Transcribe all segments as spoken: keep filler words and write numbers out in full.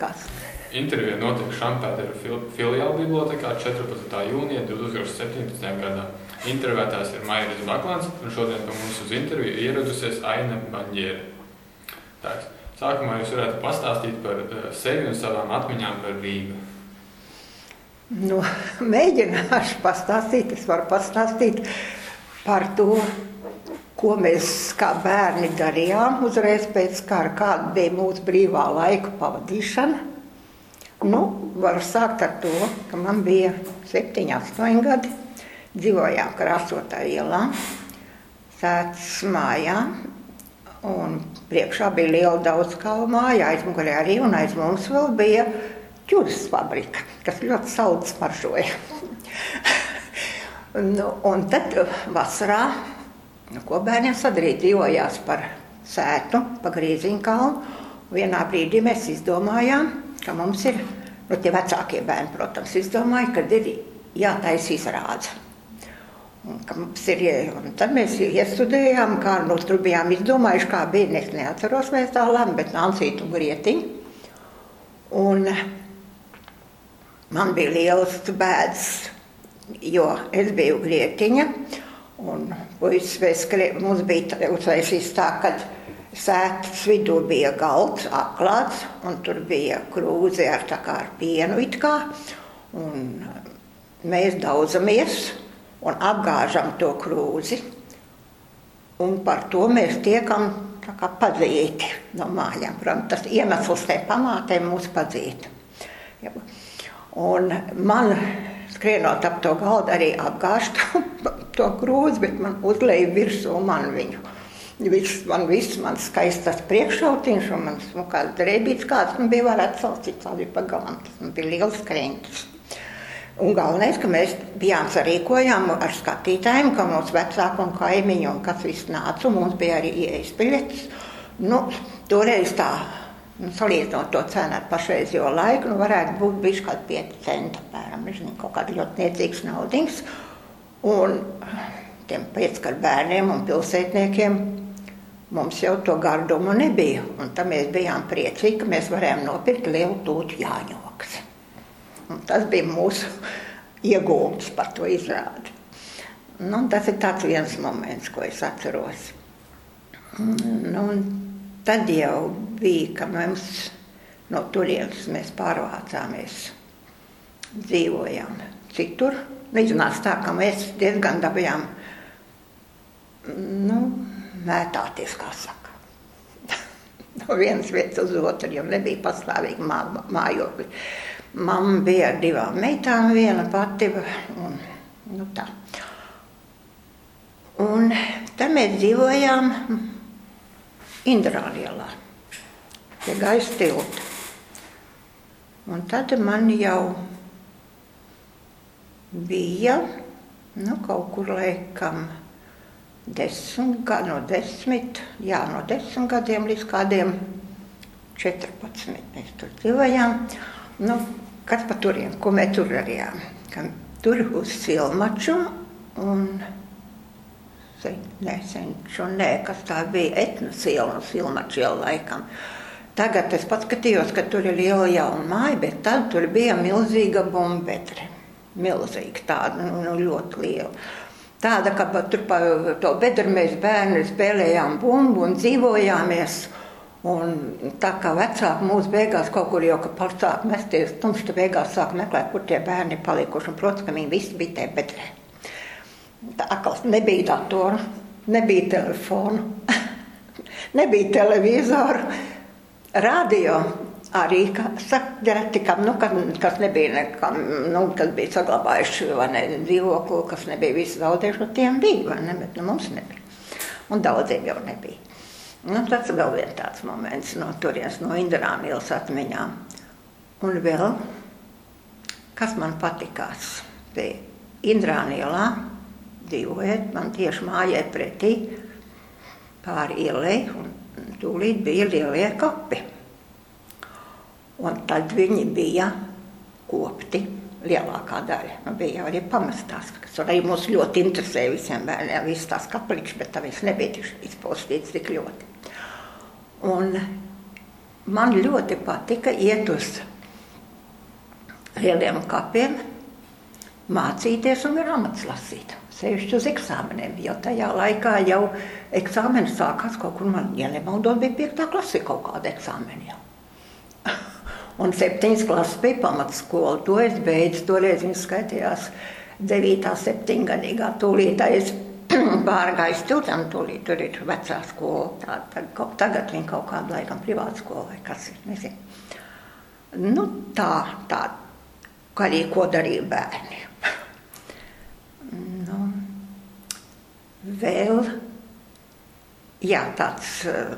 bibliotekās. Intervija notiek Šampētera fil filiāla bibliotekā četrpadsmitā jūnijā divtūkstoš septiņpadsmitajā gadā. Intervētājs ir Mairis Baklans, un šodien pa mums uz interviju ieradusies Aine Baņģiere. Tāks. Sākumā jūs varētu pastāstīt par sevi un savām atmiņām par Rīgu. Nu, mēģināšu pastāstīt, es varu pastāstīt par to, ko mēs kā bērni darījām uzreiz pēc kara, kāda bija mūsu brīvā laika pavadīšana. Nu, varu sākt ar to, ka man bija septiņi, astoņi gadi, dzīvojām Krāsotā ielā, Sētas mājā, un priekšā bija liela daudzstāvu māja, aizmugurē arī, un aiz mums vēl bija ķuras fabrika, kas ļoti saldi smaržoja. nu, un tad vasarā, nu, ko bērniem sadarīt, dzīvojās par Sētu, pa Grīziņkalnu. Vienā brīdī mēs izdomājām, ka mums ir, nu, tie vecākie bērni, protams, izdomāja, ka ir jātaisa izrāde. Un, ka mums ir, un tad mēs iestudējām, kā nu, tur bijām izdomājuši, kā bija, es neatceros mēs tā labi, bet Nancītu un Grietiņu. Un man bija liels bēdas, jo es biju Grietiņa, un puisis, mums bija uztaisīts tā, kad Sētas vidū bija galds atklāts, un tur bija krūze ar tā kā ar pienu it kā, un mēs daudzamies un apgāžam to krūzi, un par to mēs tiekam tā kā padzīti no mājām. Protams, tas iemesls tai pamātēm mūs padzīt. Un man skrienot ap to galdu arī apgāž to, to krūzi, bet man uzlēja virsū man viņu. Viss, man viss, man skaistas priekšautiņš, un man nu, kāds drēbīts kāds, man bija varētu saucīt tādi pa galam, tas man bija liels kreņķis. Un galvenais, ka mēs bijām sarīkojām ar skatītājiem, ka mums vecāki un kaimiņi un kas viss nāca, un mums bija arī ieejas biļetes. Nu, toreiz tā, nu, salīdzinot to cenu ar pašreizējo laiku, nu, varētu būt bišķi kādi pieci centi, apmēram, nezinu, kaut kādi ļoti niecīgs naudiņas. Un tiem pieckar bērniem un pilsētniekiem mums jau to gardumu nebija, un tad mēs bijām priecīgi, ka mēs varējām nopirkt lielu tūtu Jāņokas. Un tas bija mūsu iegūms par to izrādi. Nu, tas ir tāds viens moments, ko es atceros. Nu, tad jau bija, ka mums no turienes mēs pārvācāmies, dzīvojām citur. Iznāca tā, ka mēs diezgan dabījām, nu, mētāties, kā saka. No vienas vietas uz otru, jo nebija pastāvīgi mā, mājokļi. Mamma bija ar divām meitām, viena pati, un, nu tā. Un tad mēs dzīvojām Indrālielā, pie Gaisa tilta. Un tad man jau bija, nu, kaut kur laikam desmit, no desmit, jā, no desmit gadiem līdz kādiem četrpadsmit mēs tur dzīvojām. Nu, kas pa turiem, ko mēs tur darījām? Tur uz Silmaču un, ne, Senču, nē, kas tā bija, Etnas iela un Silmaču iela laikam. Tagad es paskatījos, ka tur ir liela jauna māja, bet tad tur bija milzīga bumbedre. Milzīga tāda, nu, ļoti liela. Tāda, ka tur pa to bedru mēs bērni spēlējām bumbu un dzīvojāmies. Un tā kā vecāki mūs beigās kaut kur jau, ka pārsāk mesties tumšs, tad beigās sāk meklēt, kur tie bērni palikuši. Un, protams, ka viņi visi bija tajā bedrē. Tā akals nebija datoru, nebija telefonu, nebija televizoru, radio arī, ka reti, kam, nu, kas, kas nebija nekam, nu, kas bija saglabājuši, vai ne, dzīvokli, kas nebija visi zaudējuši, no tiem bija, vai ne, bet nu, mums nebija. Un daudziem jau nebija. Nu, tas vēl viens tāds moments no turienes, no Indrānielas atmiņām. Un vēl, kas man patikās, bija Indrānielā dzīvojot, man tieši mājai pretī pāri ielai, un tūlīt bija lielie kapi. Un tad viņi bija kopti, lielākā daļa. Nu, bija jau arī pamestās, kas arī mūs ļoti interesē visiem bērniem, visas tās kapeliņas, bet tā viņas nebija izpostītas tik ļoti. Un man ļoti patika iet uz lieliem kapiem, mācīties un grāmatas lasīt. Sevišķi uz eksāmeniem, jo tajā laikā jau eksāmeni sākās kaut kur, man, ja nemaldos, bija piektā klase kaut kāda eksāmeni jau. Un septiņas klases bija pamatskola, to es beidzu, toreiz viņas skaitījās devītā, septiņgadīgā, tūlītais pārgājis tiltam, tūlīt tur ir vecā skola, tā, tā, tagad viņa kaut kāda laikam privāta skola vai kas ir, nezinu. Nu tā, tā, arī ko darīja bērni. Nu, vēl, jā, tāds uh,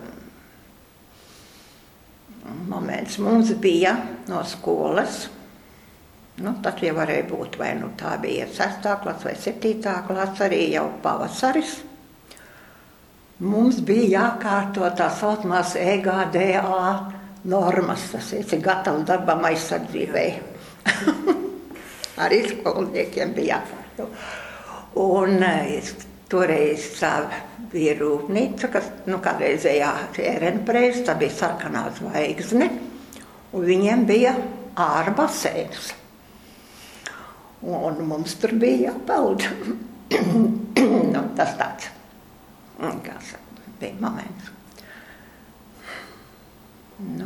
moments mums bija no skolas, nu, tad jau varēja būt, vai nu tā bija sestā klase vai septītā klase, arī jau pavasaris. Mums bija jākārto tā saucamās E G D A normas, tas ir gatavs darbam aizsardzībai. Arī skolniekiem bija jākārto. Un es, toreiz tā bija rūpnīca, kas, nu, kādreizējā ērenpreis, tā bija sarkanā zvaigzne, un viņiem bija ārbaseins. Un mums tur bija jāpeld. Nu, tas tāds, kas bija moments. Nu,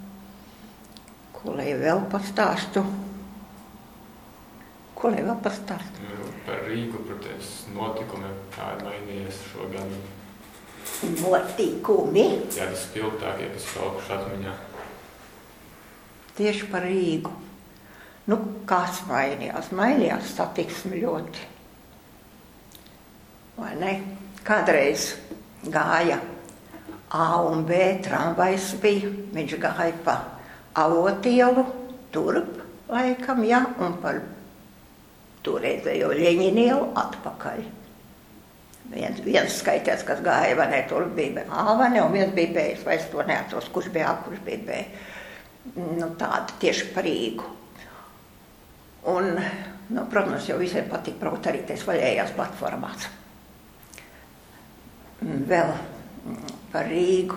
ko lai vēl pastāstu? Ko lai vēl pastāstu? Par Rīgu, protams, notikumiem, kā ir mainījies šo gadu. Notikumi? Jā, tas spilgtākie, kas palikuši atmiņā. Tieši par Rīgu. Nu, kas mainījās? Mainījās satiksmi ļoti. Vai ne? Kādreiz gāja A un B tramvajs bija, viņš gāja pa Avotielu, turp laikam, jā, un par toreizējo Ļeņinielu atpakaļ. Viens, viens skaitās, kas gāja, vai ne, tur bija A, vai ne, un viens bija B, vai es to neatceros, kurš bija A, kurš bija B. Nu, tāda tieši par Rīgu. Un, nu, protams, jau visiem patīk braukt arī tais vaļējās platformās. Vēl par Rīgu.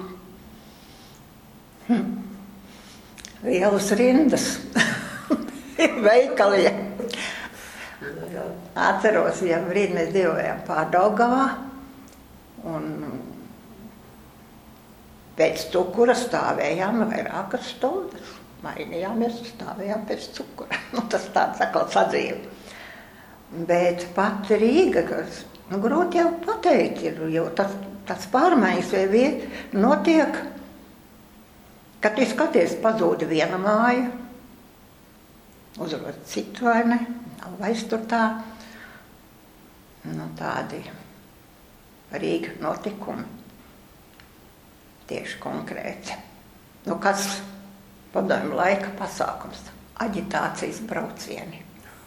Hm. Lielas rindas veikaliem. Atceros, ja brīdi mēs dzīvojām Pārdaugavā, un pēc cukura stāvējām vairākas stundas. Mainījāmies, stāvējām pēc cukura. Nu, tas tāds atkal sadzīve. Bet pat Rīga, kas, nu, grūti jau pateikt, ir, jo tas, tas pārmaiņas vai viet notiek, kad tu skaties, pazūda viena māja, uzrod citu, vai ne, nav vairs tur tā, nu, tādi Rīga notikumi, tieši konkrēti. Nu, kas padomju laika pasākums, aģitācijas braucieni.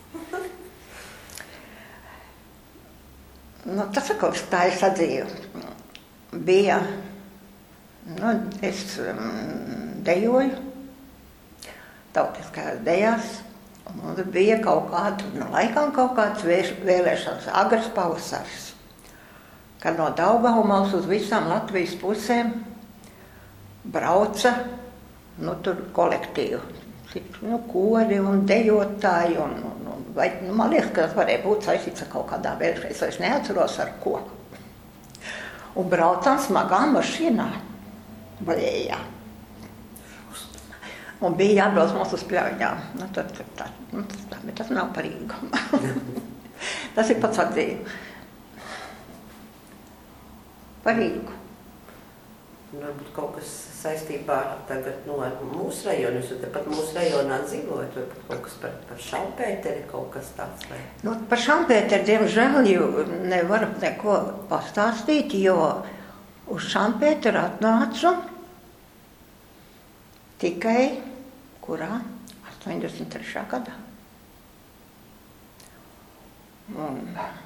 Nu, tas atkal tā ir sadzīve. Bija, nu, es um, dejoju tautiskajās dejās, un mums bija kaut kāda, nu, laikam kaut kāds vēlēšanas, agrs pavasaris, kad no Daugavpils uz visām Latvijas pusēm brauca, nu, tur kolektīvu, nu, kori un dejotāji, un, un, un vai, nu, man liekas, ka tas varēja būt saistīts ar kaut kādā vēlēšanās, es neatceros ar ko. Un braucām smagā mašīnā, vaļējā. Un bija jāatbrauc mums uz pļauņām. Nu, tad, tā, nu, tas, tā, bet tas nav par Rīgu. Tas ir pats atzīme. Par Rīgu. Varbūt kaut kas saistībā tagad, nu, ar mūsu rajonu, jūs tepat mūsu rajonā dzīvojat, varbūt kaut kas par, par Šampēteri, kaut kas tāds, vai? Nu, par Šampēteri, diemžēl, nevaru neko pastāstīt, jo uz Šampēteri atnācu tikai, kurā? astoņdesmit trešā gadā. Un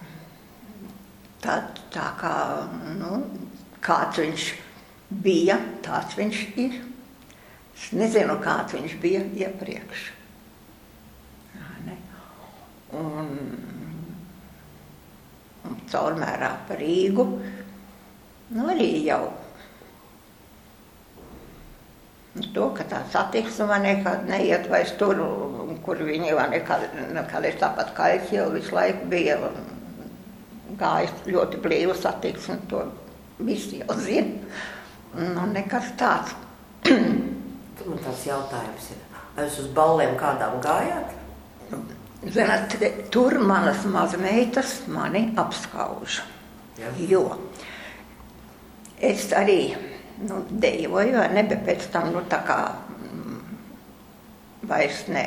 tā, tā kā, nu, kāds viņš bija, tāds viņš ir. Es nezinu, kāds viņš bija iepriekš. Jā, ne? Un, un caurmērā par Rīgu, nu arī jau To, ka tā satiksme man nekad neiet vairs tur, kur viņi man nekad, nekad es tāpat kā es jau visu laiku bija gājis ļoti blīvu satiksmi, to visi jau zina. Nu, nekas tāds. Tur man tāds jautājums ir. Vai jūs uz ballēm kādām gājāt? Zināt, tur manas mazmeitas mani apskauž. Ja. Jo es arī nu, dejoju, vai ne, bet pēc tam nu, tā kā mm, vairs nē.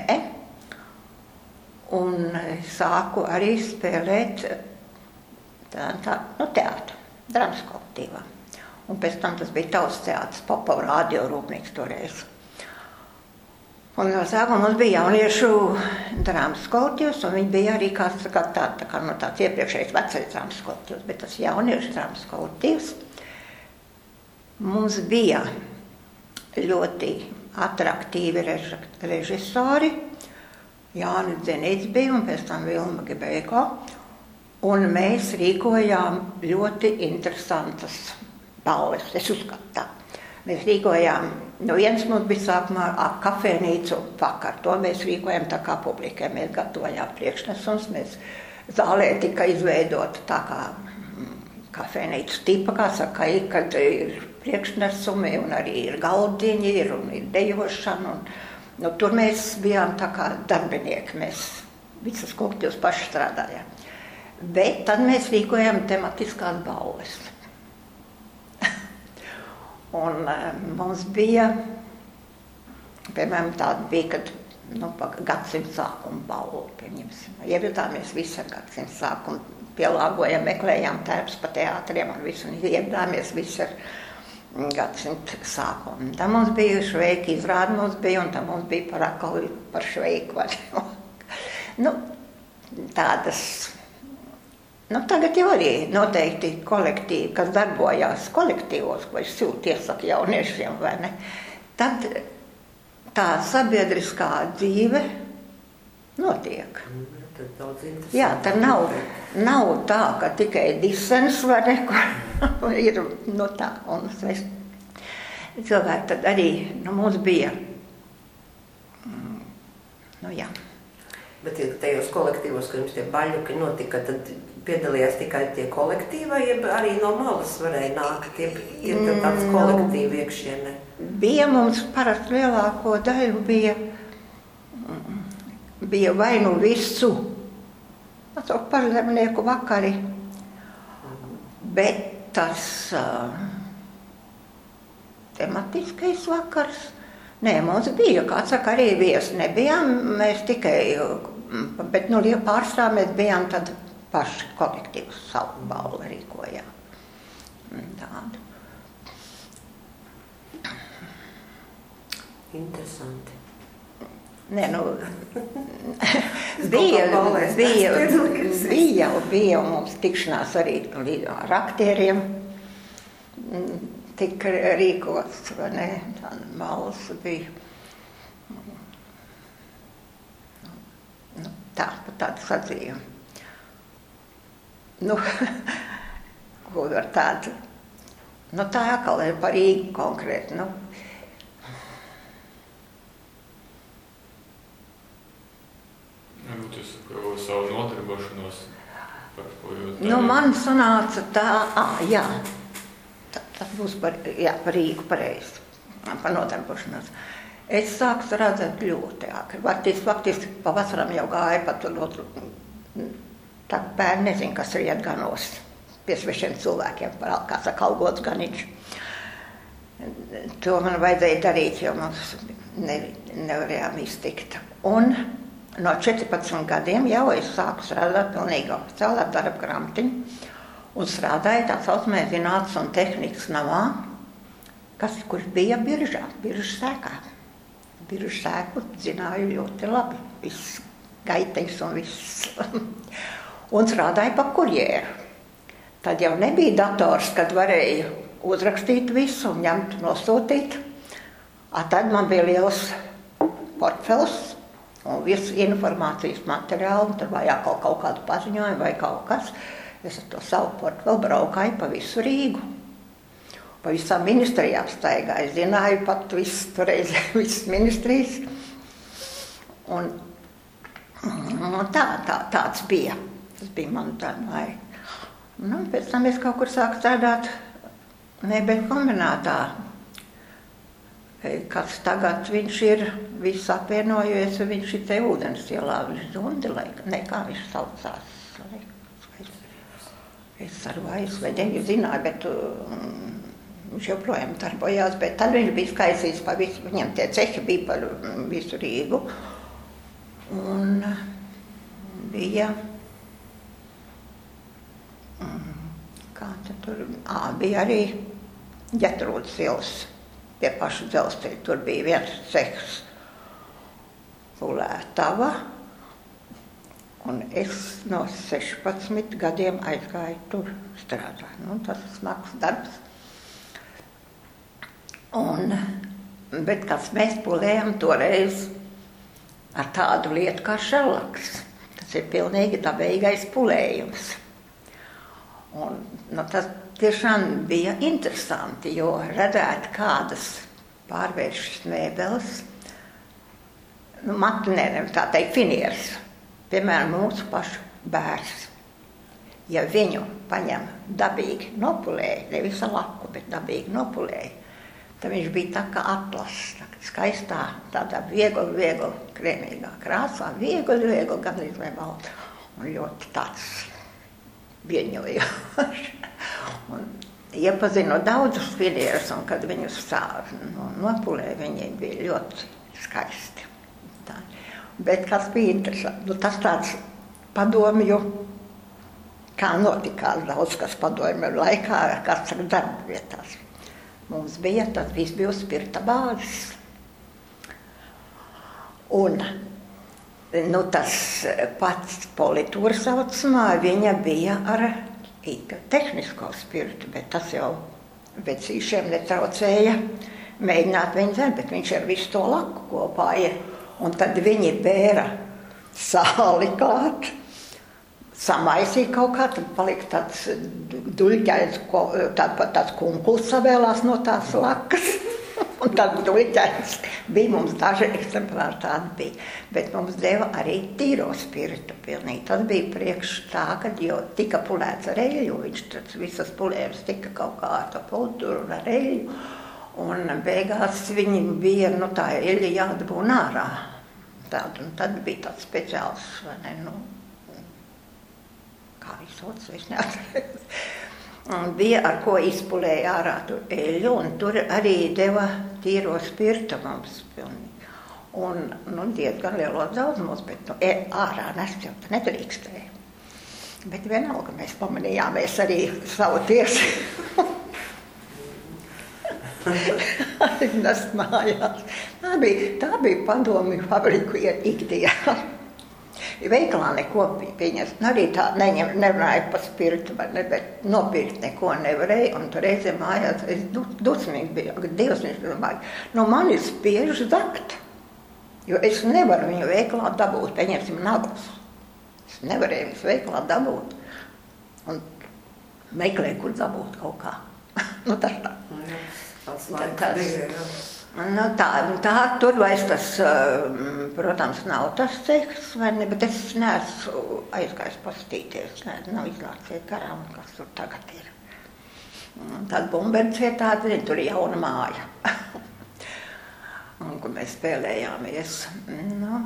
Un sāku arī spēlēt tā, tā, nu, teātru, drāmas kolektīvā. Un pēc tam tas bija Tautas teātris, Popova radio rūpnīca toreiz. Un no sākuma mums bija jauniešu drāmas kolektīvs, un viņi bija arī kāds tā, tā, tā, kā, no tāds iepriekšējais vecais drāmas kolektīvs, bet tas jauniešu drāmas kolektīvs. Mums bija ļoti atraktīvi režisori, Jānis Dzenīts bija un pēc tam Vilma Gibēko, un mēs rīkojām ļoti interesantas balles, es uzskatu tā. Mēs rīkojām, no vienas mums bija sākumā kafēnīcu vakar, to mēs rīkojām tā kā publikai, mēs gatavojām priekšnesums, mēs zālē tika izveidota tā kā kafēnīcu tipa, kā saka, kad ir priekšnesumi un arī ir galdiņi, ir un ir dejošana. Un, nu, tur mēs bijām tā kā darbinieki, mēs visas kolektīvas paši strādājām. Bet tad mēs rīkojām tematiskās balles. Un mums bija, piemēram, tāda bija, kad nu, gadsimta sākuma balvu, pieņemsim. Ieradāmies visi ar gadsimta sākumu, pielāgojam, meklējām tērps pa teātriem un visu, un ieradāmies visi ar gadsimta sākumu. Tā mums bija šveika izrāda, mums bija, un tā mums bija par akali, par šveiku. Nu, tādas... Nu, tagad jau arī noteikti kolektīvi, kas darbojās kolektīvos, ko es silti iesaku jauniešiem, vai ne? Tad tā sabiedriskā dzīve notiek. Jā, tā nav, nav tā, ka tikai disens vai neko ir no tā. Un es, cilvēki tad arī, nu, mums bija, nu, jā. Bet tajos kolektīvos, kad jums tie baļuki notika, tad piedalījās tikai tie kolektīvai, ja arī no malas varēja nākt, tie ir tāds kolektīvi iekšienē? Bija mums parasti lielāko daļu, bija, bija vai nu visu, atsaukt parzemnieku vakari, bet tas uh, tematiskais vakars, nē, mums bija, kāds saka, arī viesi nebijām, mēs tikai, bet nu pārstāv mēs bijām tad paši kolektīvus savu balvu rīkojām. Tādu. Interesanti. Nē, nu, bija, bija, bija, bija mums tikšanās arī ar aktieriem, tika rīkots, vai ne, tāda balvas bija. Nu, tā, pat tādu sadzījumu. Nu, ko var tādu, nu tā atkal ir par Rīgu konkrēti, nu. Varbūt jūs par savu nodarbošanos, par ko jūs darīt? Nu, man sanāca tā, ā, jā, tā, tas būs par, jā, par Rīgu pareizi, par nodarbošanos. Es sāku strādāt ļoti ākri, faktiski, faktiski pavasaram jau gāja pat otru. Tā bērni nezinu, kas ir iet ganos pie svešiem cilvēkiem, kā saka, algots ganiņš. To man vajadzēja darīt, jo mums ne, nevarējām iztikt. Un no četrpadsmit gadiem jau es sāku strādāt pilnīgi oficiāli ar darba grāmatiņu un strādāju tā saucamajā zinātnes un tehnikas namā, kas, kurš bija biržā, biržas sēkā. Biržas sēku zināju ļoti labi, viss gaiteņs un viss. Un strādāju pa kurjēru. Tad jau nebija dators, kad varēja uzrakstīt visu un ņemt, nosūtīt. A, tad man bija liels portfels un visu informācijas materiālu, tur vajag kaut, kaut kādu paziņojumu vai kaut kas. Es ar to savu portfeli braukāju pa visu Rīgu. pa visām ministrijām staigāju, zināju pat viss, toreiz visas ministrijas. Un, un tā, tā, tāds bija. Tas bija man tā laika. Nu, pēc tam es kaut kur sāku strādāt mēbeļu kombinātā. Kas tagad viņš ir viss apvienojies, viņš ir te ūdens ielā, viņš Zundelē, ne kā viņš saucās. Es ar aizvedēju zināju, bet um, viņš joprojām darbojās, bet tad viņš bija skaisījis pa visu, viņam tie cehi bija par visu Rīgu. Un bija, kā tad tur, ā, bija arī Ģetrūdas ielas pie paša dzelzceļa. Tur bija viens cehs Lētava, un es no sešpadsmit gadiem aizgāju tur strādāt. Nu, tas ir smags darbs. Un, bet kas mēs pulējam toreiz ar tādu lietu kā šellaks. Tas ir pilnīgi dabīgais pulējums. Un, nu, tas tiešām bija interesanti, jo redzēt kādas pārvēršas mēbeles, nu, matinēriem, tā teikt, finieres, piemēram, mūsu pašu bērns. Ja viņu paņem dabīgi nopulēja, nevis ar laku, bet dabīgi nopulēja, tad viņš bija tā kā atlass, tā skaistā, tādā viegli, viegli, krēmīgā krāsā, viegli, viegli, gan līdz vai balta, un ļoti tāds vienjojošs. Un iepazinu daudzus finierus, un kad viņus nu, nopulēja, viņi bija ļoti skaisti. Tā. Bet kas bija interesanti, nu, tas tāds padomju, kā notikās daudz kas padomju laikā, kas saka darba vietās. Mums bija, tad viss bija uz spirta bāzes. Un nu, tas pats politūra saucamā, viņa bija ar tehnisko spirtu, bet tas jau vecīšiem netraucēja mēģināt viņu dzert, bet viņš ar visu to laku kopā ir. Un tad viņi bēra sāli klāt, samaisīja kaut kā, tad palika tāds duļķains, tā, tāds kunkuls savēlās no tās lakas. Un tad duļķains bija, mums daži eksemplāri tādi bija. Bet mums deva arī tīro spiritu pilnīgi. Tas bija priekš tā, kad jau tika pulēts ar eļļu, viņš tad visas pulējums tika kaut kā ar to politūru un ar eļļu. Un beigās viņi bija, nu tā eļļa jādabūn ārā. Tād, un tad bija tāds speciāls, vai ne, nu, kā viņš sauc, es neatceros. Un bija ar ko izpulēja ārā tur eļļu, un tur arī deva tīro spirtu mums pilnīgi. Un, nu, diezgan lielos daudzumos, bet nu, ārā nest jau nedrīkstēja. Bet vienalga mēs pamanījāmies arī savu tiesu. Nest mājās. Tā bija, tā bija padomju fabriku ikdiena. Veikalā neko pieņems. Arī tā neņem, nevarēja pa spiritu, ne, bet nopirkt neko nevarēja. Un tur reizē mājās es dusmīgi biju, Dievs viņš domāja, no mani spiež zakt. Jo es nevaru viņu veikalā dabūt, pieņemsim nagus. Es nevarēju viņus veikalā dabūt. Un meklēju, kur dabūt kaut kā. Nu, tas tā. Tas laiks bija, jā. Nu, tā, tā, tur vairs tas, protams, nav tas cehs, vai ne, bet es neesmu aizgājis pastīties, ne, nav izlācies garām, kas tur tagad ir. Tad Bumberts vietā, tur ir jauna māja, un, kur mēs spēlējāmies. Nu,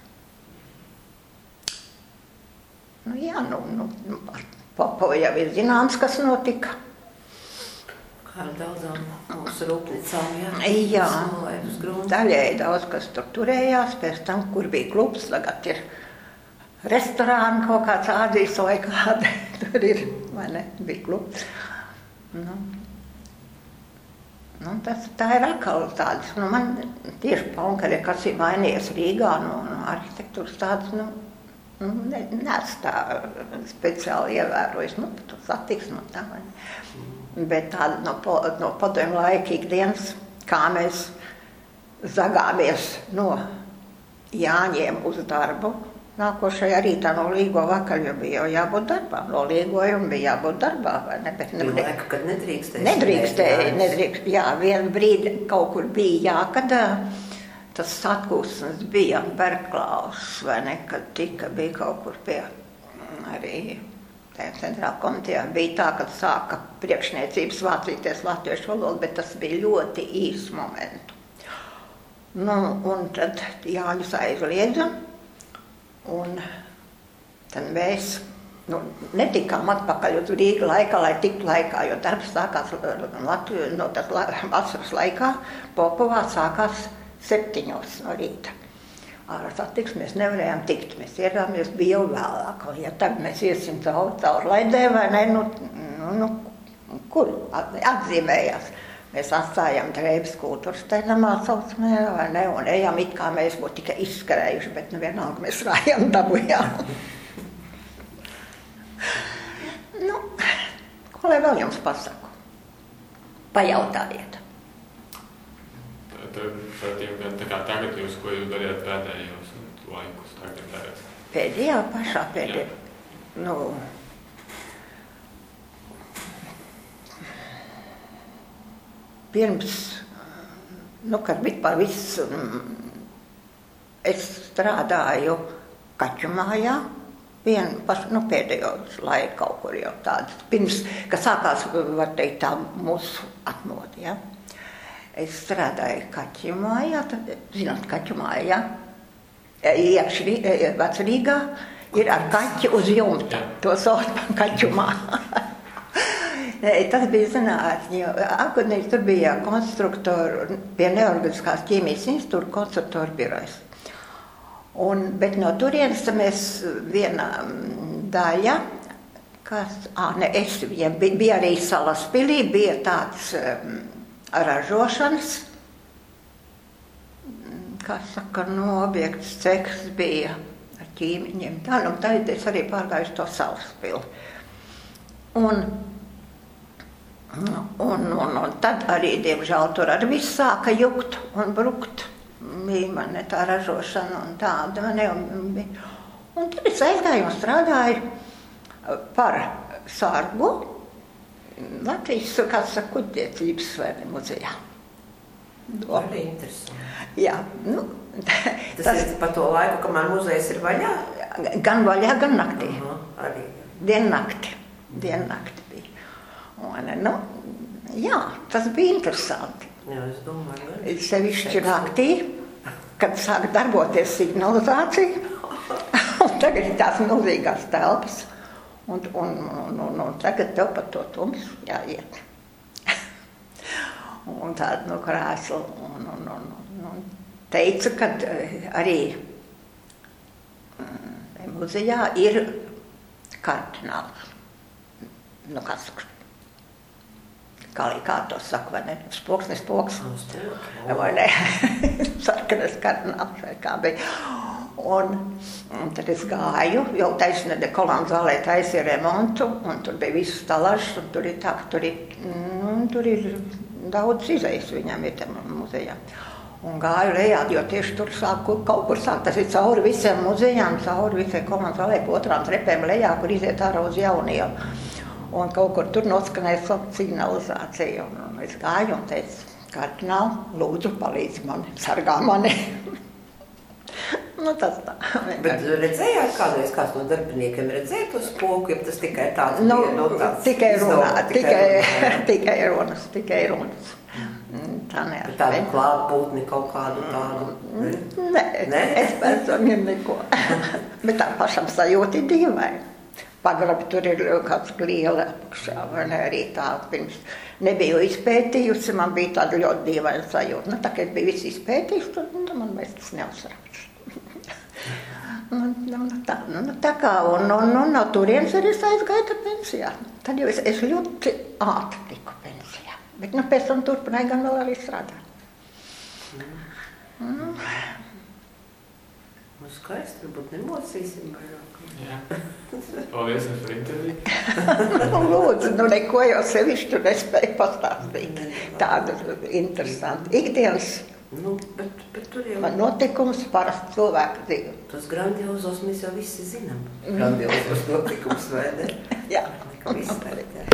nu jā, nu, nu, Popo jau ir zināms, kas notika. Ar daudzām mūsu rūpnīcām, jā. Jā, daļēji daudz, kas tur turējās, pēc tam, kur bija klubs, tagad ir restorāni, kaut kāds Ādijas vai kāda, tur ir, vai ne, bija klubs. Nu, nu tas, tā ir atkal tādas, nu, man tieši paunkaļi, kas ir mainījies Rīgā, no, no arhitektūras tādas, nu, nu ne, neesmu tā speciāli ievērojis, nu, tu satiksmi un tā, vai ne. Bet tāda no, no padomju laika ikdienas, kā mēs zagāmies no Jāņiem uz darbu, nākošajā rītā no Līgo vakar, jo bija jau jābūt darbā. No Līgojuma bija jābūt darbā, vai ne? Bet bija laika, kad nedrīkstēja. Nedrīkstēja, nedrīkst. Jā, vienu brīdi kaut kur bija jā, kad tas atkūsnes bija Berklaus, vai ne, kad tika, bija kaut kur pie arī centrāla komitejā. Bija tā, kad sāka priekšniecības vācīties latviešu valodu, bet tas bija ļoti īsu momentu. Nu, un tad Jāņus aizliedza, un tad mēs nu, netikām atpakaļ uz Rīgu laikā, lai tiktu laikā, jo darbs sākās Latviju, no tas vasaras laikā, Popovā sākās septiņos no rīta. Ar satiks mēs nevarējām tikt, mēs ierāmies, bija jau vēlāk, ja tagad mēs iesim caur, caur laidē, vai ne, nu, nu, nu kur atzīmējās. Mēs atstājām Dreibes kultūras teinamā saucamajā, vai ne, un ejām it kā mēs būtu tikai izskarējuši, bet nu vienalga mēs rājām dabujām. Nu, ko lai vēl jums pasaku? Pajautājiet. Par tiem, tā kā tagad jūs, ko jūs darījāt pēdējos laikus, tagad darāt? Pēdējā, pašā pēdējā. Nu, pirms, nu, kad vispār viss, es strādāju kaķu mājā, vien, paš, nu, pēdējos laiku kaut kur jau tādas, pirms, kad sākās, var teikt, tā mūsu atmoda, ja? Es strādāju kaķu mājā, tad, zināt, kaķu mājā, iekš Vecrīgā ir ar kaķi uz jumta, to sauc par kaķu māju. Tas bija zinātņi, akadēļ tur bija konstruktoru, pie Neorganiskās ķīmijas institūta konstruktoru birojas. Un, bet no turienes mēs viena daļa, kas, ā, ne, es, bija, bija arī Salaspilī, bija tāds ražošanas, kā saka, no objekts ceks bija ar ķīmiņiem. Tā, nu, tad es arī pārgāju to Salaspili. Un, un, un, un tad arī, diemžēl, tur arī viss sāka jukt un brukt. Bija man tā ražošana un tāda. Ne, un, un tad es aizgāju un strādāju par sargu Latvijas, kā saka, kuģniecības vai ne muzejā. Arī interesanti. Jā, nu. Tas, tas ir par to laiku, kamēr muzejs ir vaļā? Gan vaļā, gan naktī. Aha, arī. Diennakti. Diennakti bija. Un, nu, jā, tas bija interesanti. Jā, es domāju. Sevišķi naktī, kad sāk darboties signalizācija, un tagad ir tās milzīgās telpas. Un, un, un, un, un tagad tev par to tumsu jāiet. Un tāda no krēsla. Un, un, un, un teica, ka arī muzejā ir kardināls. Nu, kas saka? Kā, kā to saka, vai ne? Spoks, ne spoks. Vai ne? Sarkanes kardināls vai kā bija. Un, un tad es gāju, jau taisnēdē Kolāna zālē taisīja remontu, un tur bija viss stalažs, un tur ir tā, ka tur ir, nu, tur ir daudz izejas viņam ir tam muzejā. Un gāju lejā, jo tieši tur sāk, kaut kur sāk, tas ir cauri visiem muzejām, cauri visai Kolāna zālē, pa otrām trepēm lejā, kur iziet ārā uz Jaunielu. Un kaut kur tur noskanēja signalizācija, un, un es gāju un teicu, kardināli, lūdzu, palīdzi man, sargā mani. Nu, tas tā. Bet redzējāt kādreiz, kāds no darbiniekiem redzēja to spoku, ja tas tikai tāds nu, bija, no tāds tikai runā, tikai, tikai, tikai runas, tikai runas. Tā neatspēj. Tādu klātbūtni kaut kādu tādu? Nē, ne? Es personīgi neko. Bet tā pašam sajūta ir dīvaini. Pagrabi tur ir kāds liela apakšā, vai ne, arī tā pirms nebiju izpētījusi, man bija tāda ļoti dīvaina sajūta. Nu, tā, kad bija viss izpētījis, tad nu, man mēs tas neuzsarāts. nu, nu, tā, nu, tā kā, un, un, un no turienes arī es aizgāju pensijā. Tad jau es, es ļoti ātri tiku pensijā. Bet nu, pēc tam turpināju gan vēl arī strādāt. Mm. Mm. Nu, skaisti, varbūt nemocīsim vairāk. Jā. Paldies par interviju. Lūdzu, nu neko jau sevišķi tu nespēju pastāstīt. Tādu interesantu. Ikdienas Nu, bet, bet tur jau... Man notikums parasti cilvēku dzīve. Tos grandiozos mēs jau visi zinām. Grandiozos notikums, vai ne? Jā. Visi,